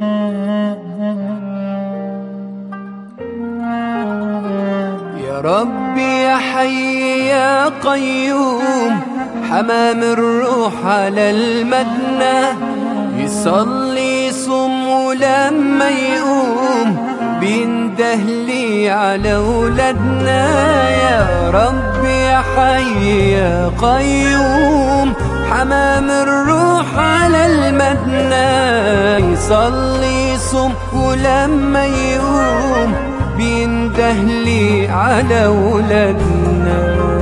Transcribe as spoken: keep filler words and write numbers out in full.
يا ربي يا حي يا قيوم، حمام الروح على المدنة يصلي يصوم ولما يقوم بيندهلي على ولادنا. يا ربي يا حي يا قيوم، حمام الروح على المدنة يصلي يصوم ولما يقوم بيندهلي على ولادنا.